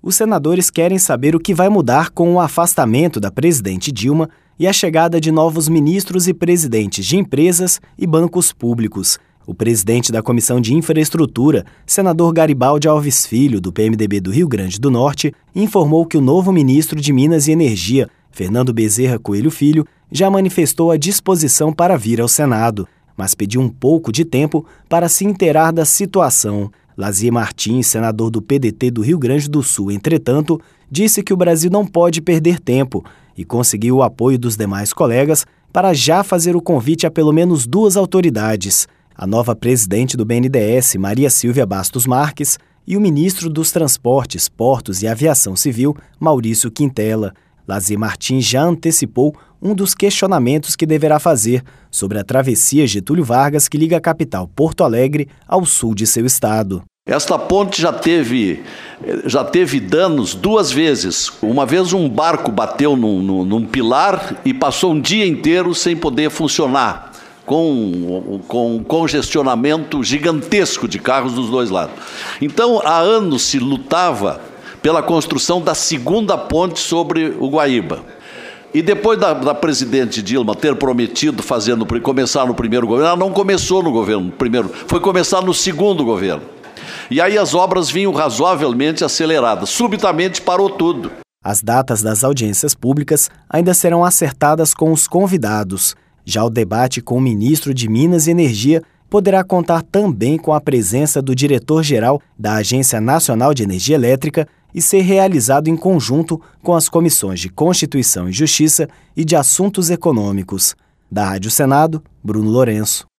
os senadores querem saber o que vai mudar com o afastamento da presidente Dilma e a chegada de novos ministros e presidentes de empresas e bancos públicos. O presidente da Comissão de Infraestrutura, senador Garibaldi Alves Filho, do PMDB do Rio Grande do Norte, informou que o novo ministro de Minas e Energia, Fernando Bezerra Coelho Filho, já manifestou a disposição para vir ao Senado, mas pediu um pouco de tempo para se inteirar da situação. Lazier Martins, senador do PDT do Rio Grande do Sul, entretanto, disse que o Brasil não pode perder tempo e conseguiu o apoio dos demais colegas para já fazer o convite a pelo menos duas autoridades, a nova presidente do BNDES, Maria Silvia Bastos Marques, e o ministro dos Transportes, Portos e Aviação Civil, Maurício Quintela. Lazier Martins já antecipou um dos questionamentos que deverá fazer sobre a travessia Getúlio Vargas que liga a capital Porto Alegre ao sul de seu estado. Esta ponte já teve danos duas vezes. Uma vez um barco bateu num pilar e passou um dia inteiro sem poder funcionar, com um congestionamento gigantesco de carros dos dois lados. Então, há anos se lutava pela construção da segunda ponte sobre o Guaíba. E depois da presidente Dilma ter prometido começar no primeiro governo, ela não começou no governo primeiro, foi começar no segundo governo. E aí as obras vinham razoavelmente aceleradas. Subitamente parou tudo. As datas das audiências públicas ainda serão acertadas com os convidados. Já o debate com o ministro de Minas e Energia poderá contar também com a presença do diretor-geral da Agência Nacional de Energia Elétrica e ser realizado em conjunto com as comissões de Constituição e Justiça e de Assuntos Econômicos. Da Rádio Senado, Bruno Lourenço.